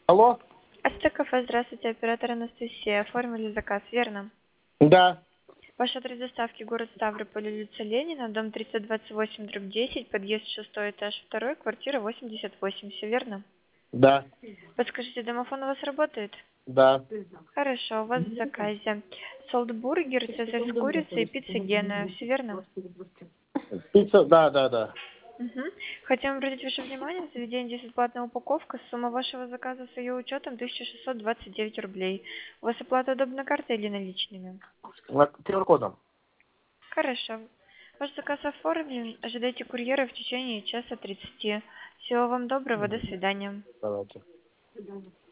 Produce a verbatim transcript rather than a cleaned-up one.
Алло? Астекафе, здравствуйте, оператор Анастасия. Оформили заказ, верно? Да. Ваш адрес доставки город Ставрополь, улица Ленина, дом триста двадцать восемь, дробь десять, подъезд шестой, этаж второй, квартира восемьдесят восемь, все верно? Да. Подскажите, домофон у вас работает? Да. Хорошо, у вас в заказе солдбургер, цезарь с курицей и пицца Гена, все верно? Пицца, да, да, да. Угу. Хотим обратить ваше внимание, в заведении здесь бесплатная упаковка, сумма вашего заказа с ее учетом тысяча шестьсот двадцать девять рублей. У вас оплата удобна картой или наличными? ку ар кодом. Хорошо. Ваш заказ оформлен. Ожидайте курьера в течение часа тридцати. Всего вам доброго. До свидания. Давайте.